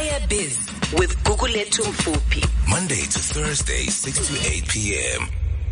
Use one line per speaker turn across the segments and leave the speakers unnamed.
Kaya Biz with Gugulethu Mfuphi.
Monday to Thursday, 6 to 8 p.m.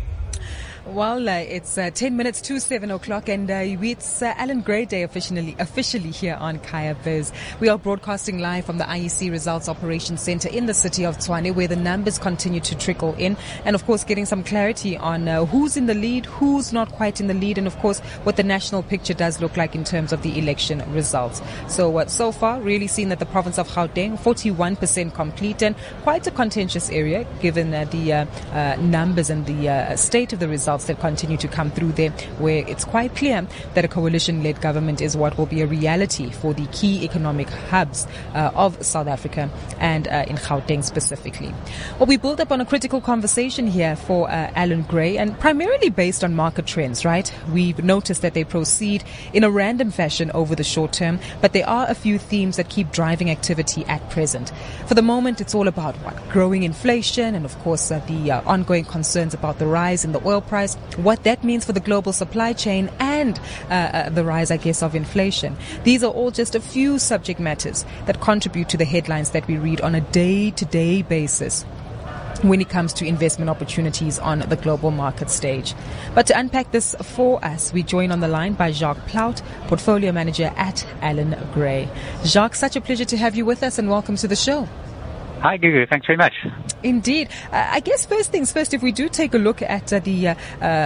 Well, it's 10 minutes to 7 o'clock and it's Alan Gray Day officially here on Kaya Biz. We are broadcasting live from the IEC Results Operations Center in the city of Tshwane, where the numbers continue to trickle in, and of course getting some clarity on who's in the lead, who's not quite in the lead, and of course what the national picture does look like in terms of the election results. So far really seen that the province of Gauteng 41% complete, and quite a contentious area given the numbers and the state of the results that continue to come through there, where it's quite clear that a coalition-led government is what will be a reality for the key economic hubs of South Africa and in Gauteng specifically. Well, we build up on a critical conversation here for Alan Gray, and primarily based on market trends, right? We've noticed that they proceed in a random fashion over the short term, but there are a few themes that keep driving activity at present. For the moment, it's all about growing inflation and, of course, the ongoing concerns about the rise in the oil price, what that means for the global supply chain, and the rise, I guess, of inflation. These are all just a few subject matters that contribute to the headlines that we read on a day-to-day basis when it comes to investment opportunities on the global market stage. But to unpack this for us, we join on the line by Jacques Plout, Portfolio Manager at Alan Gray. Jacques, such a pleasure to have you with us, and welcome to the show.
Hi, Gugu. Thanks very much.
Indeed. I guess first things first, if we do take a look at the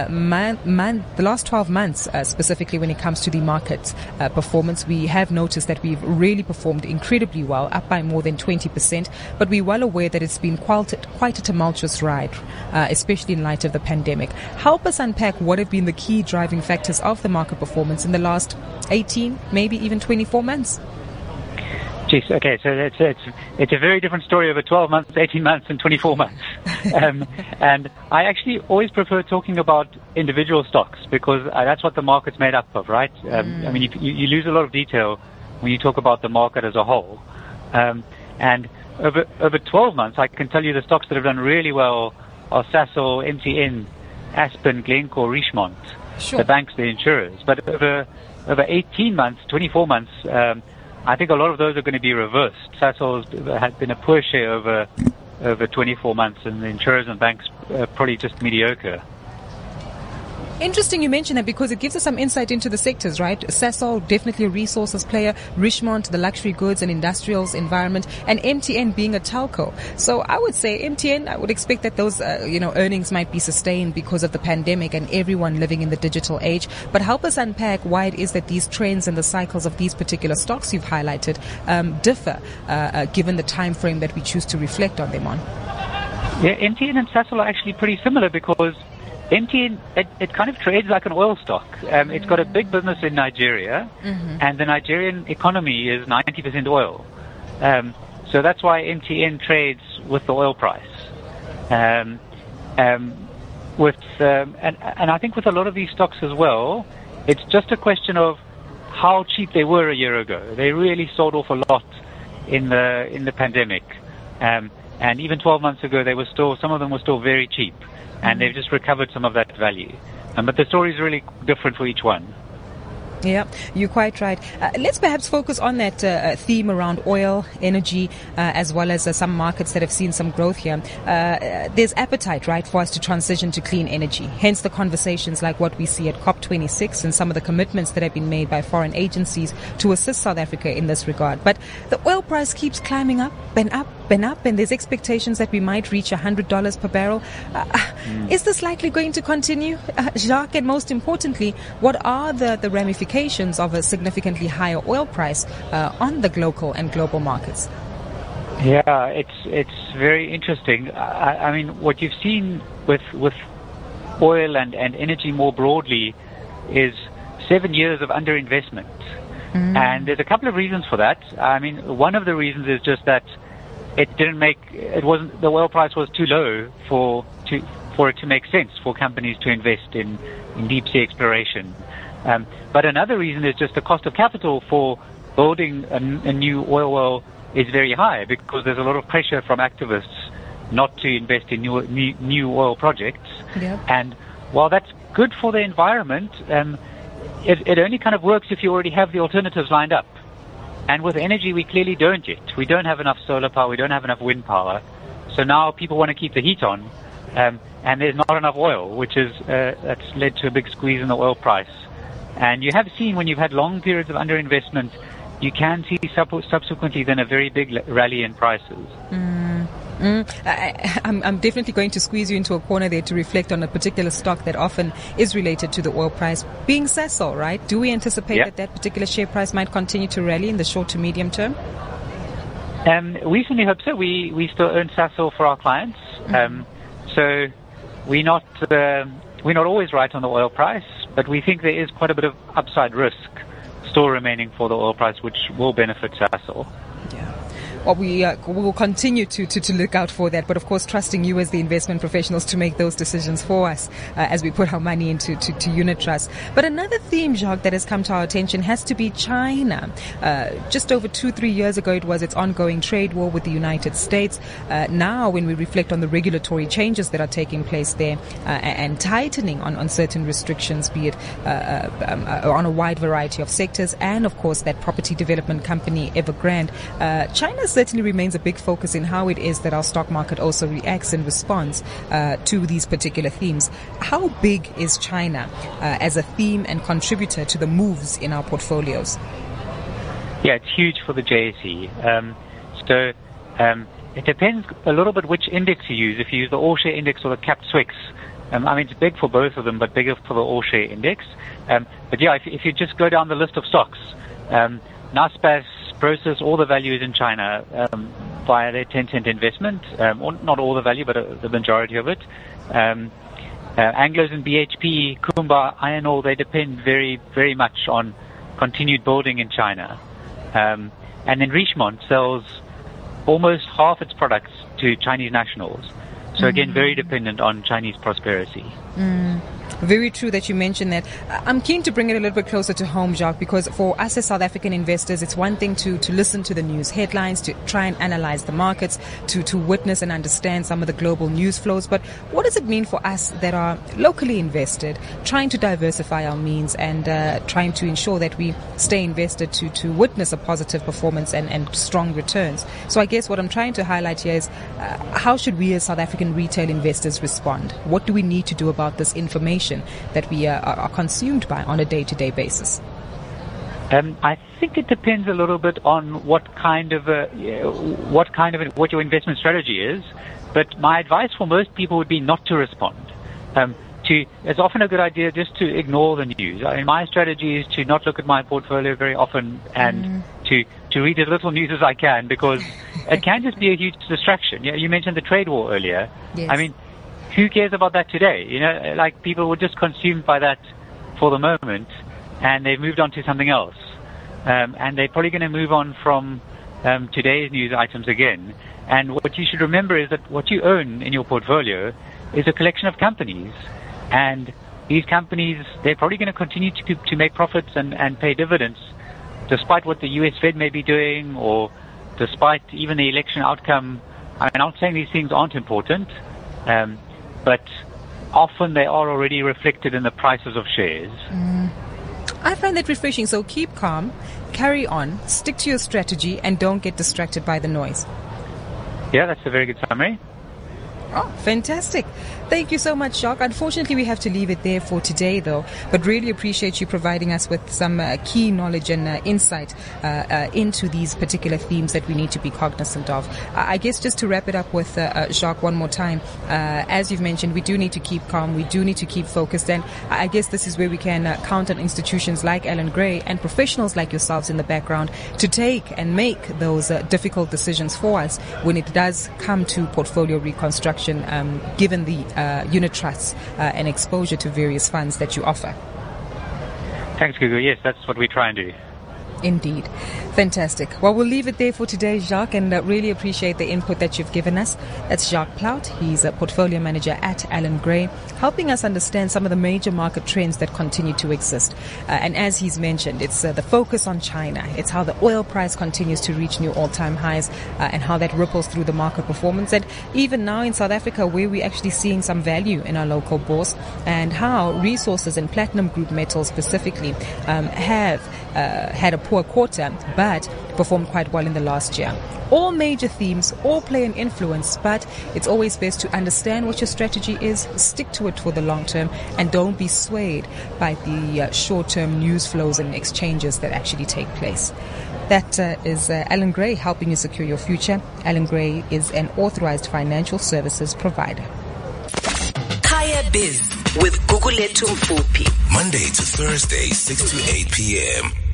last 12 months, specifically when it comes to the market performance, we have noticed that we've really performed incredibly well, up by more than 20%. But we're well aware that it's been quite a tumultuous ride, especially in light of the pandemic. Help us unpack what have been the key driving factors of the market performance in the last 18, maybe even 24 months.
Jeez, okay, so it's a very different story over 12 months, 18 months, and 24 months. And I actually always prefer talking about individual stocks because that's what the market's made up of, right? I mean, you lose a lot of detail when you talk about the market as a whole. And over 12 months, I can tell you the stocks that have done really well are Sasol, MTN, Aspen, Glencore, Richemont,
Sure.
The banks, the insurers. But over 18 months, 24 months, I think a lot of those are going to be reversed. Sasol has been a poor share over 24 months, and the insurers and banks probably just mediocre.
Interesting you mention that because it gives us some insight into the sectors, right? Sasol, definitely a resources player, Richemont, the luxury goods and industrials environment, and MTN being a telco. So I would say MTN, I would expect that those, earnings might be sustained because of the pandemic and everyone living in the digital age. But help us unpack why it is that these trends and the cycles of these particular stocks you've highlighted differ, given the time frame that we choose to reflect on them on.
Yeah, MTN and Sasol are actually pretty similar because MTN, it kind of trades like an oil stock. It's got a big business in Nigeria, and the Nigerian economy is 90% oil. So that's why MTN trades with the oil price. And I think with a lot of these stocks as well, it's just a question of how cheap they were a year ago. They really sold off a lot in the pandemic. And even 12 months ago, some of them were still very cheap. And they've just recovered some of that value. But the story is really different for each one.
Yeah, you're quite right. Let's perhaps focus on that theme around oil, energy, as well as some markets that have seen some growth here. There's appetite, right, for us to transition to clean energy. Hence the conversations like what we see at COP26 and some of the commitments that have been made by foreign agencies to assist South Africa in this regard. But the oil price keeps climbing up and up and up, and there's expectations that we might reach $100 per barrel. Is this likely going to continue, Jacques? And most importantly, what are the ramifications of a significantly higher oil price on the local and global markets?
Yeah, it's very interesting. I mean, what you've seen with oil and energy more broadly is 7 years of underinvestment. And there's a couple of reasons for that. I mean, one of the reasons is just that the oil price was too low for it to make sense for companies to invest in deep sea exploration. But another reason is just the cost of capital for building a new oil well is very high because there's a lot of pressure from activists not to invest in new oil projects.
Yeah.
And while that's good for the environment, it only kind of works if you already have the alternatives lined up. And with energy, we clearly don't yet. We don't have enough solar power. We don't have enough wind power. So now people want to keep the heat on, and there's not enough oil, which is that's led to a big squeeze in the oil price. And you have seen when you've had long periods of underinvestment, you can see subsequently then a very big rally in prices.
I'm definitely going to squeeze you into a corner there to reflect on a particular stock that often is related to the oil price, being Sasol, right? Do we anticipate that particular share price might continue to rally in the short to medium term?
We certainly hope so. We still earn Sasol for our clients. So we're not always right on the oil price, but we think there is quite a bit of upside risk still remaining for the oil price, which will benefit Sasol.
Yeah. Well, we will continue to look out for that, but of course trusting you as the investment professionals to make those decisions for us as we put our money into unit trusts. But another theme, Jacques, that has come to our attention has to be China. Just over 2-3 years ago, it was its ongoing trade war with the United States. Now, when we reflect on the regulatory changes that are taking place there and tightening on certain restrictions, be it on a wide variety of sectors, and of course that property development company Evergrande, China certainly remains a big focus in how it is that our stock market also reacts and responds to these particular themes. How big is China as a theme and contributor to the moves in our portfolios?
Yeah, it's huge for the JSE. It depends a little bit which index you use. If you use the All-Share Index or the Capped SWIX, it's big for both of them, but bigger for the All-Share Index. But yeah, if you just go down the list of stocks, Naspers, Prosus, all the value is in China via their Tencent investment, or not all the value, but the majority of it. Anglos and BHP, Kumba, Iron Ore, they depend very, very much on continued building in China. And then Richemont sells almost half its products to Chinese nationals. So again, very dependent on Chinese prosperity.
Very true that you mentioned that. I'm keen to bring it a little bit closer to home, Jacques, because for us as South African investors, it's one thing to listen to the news headlines, to try and analyze the markets, to witness and understand some of the global news flows. But what does it mean for us that are locally invested, trying to diversify our means and trying to ensure that we stay invested to witness a positive performance and strong returns? So I guess what I'm trying to highlight here is how should we as South African retail investors respond? What do we need to do about this information that we are consumed by on a day-to-day basis?
I think it depends a little bit on what your investment strategy is. But my advice for most people would be not to respond. It's often a good idea just to ignore the news. My strategy is to not look at my portfolio very often and to read as little news as I can, because it can just be a huge distraction. You mentioned the trade war earlier.
Yes.
Who cares about that today? People were just consumed by that for the moment, and they've moved on to something else. And they're probably going to move on from today's news items again. And what you should remember is that what you own in your portfolio is a collection of companies. And these companies, they're probably going to continue to make profits and pay dividends, despite what the US Fed may be doing, or despite even the election outcome. I'm not saying these things aren't important, but often they are already reflected in the prices of shares.
I find that refreshing. So keep calm, carry on, stick to your strategy, and don't get distracted by the noise.
Yeah, that's a very good summary.
Oh, fantastic. Thank you so much, Jacques. Unfortunately, we have to leave it there for today, though, but really appreciate you providing us with some key knowledge and insight into these particular themes that we need to be cognizant of. I guess just to wrap it up with Jacques one more time, as you've mentioned, we do need to keep calm, we do need to keep focused, and I guess this is where we can count on institutions like Allan Gray and professionals like yourselves in the background to take and make those difficult decisions for us when it does come to portfolio reconstruction, given the unit trusts and exposure to various funds that you offer.
Thanks, Gugu. Yes, that's what we try and do.
Indeed. Fantastic. Well, we'll leave it there for today, Jacques, and really appreciate the input that you've given us. That's Jacques Plout. He's a portfolio manager at Allan Gray, helping us understand some of the major market trends that continue to exist. And as he's mentioned, it's the focus on China. It's how the oil price continues to reach new all-time highs and how that ripples through the market performance. And even now in South Africa, where we're actually seeing some value in our local bourse, and how resources and platinum group metals specifically have had a poor quarter, but performed quite well in the last year. All major themes, all play an influence, but it's always best to understand what your strategy is, stick to it for the long term, and don't be swayed by the short-term news flows and exchanges that actually take place. That is Alan Gray helping you secure your future. Alan Gray is an authorized financial services provider.
Kaya Biz with Gugulethu Mfuphi.
Monday to Thursday, 6 to 8 p.m.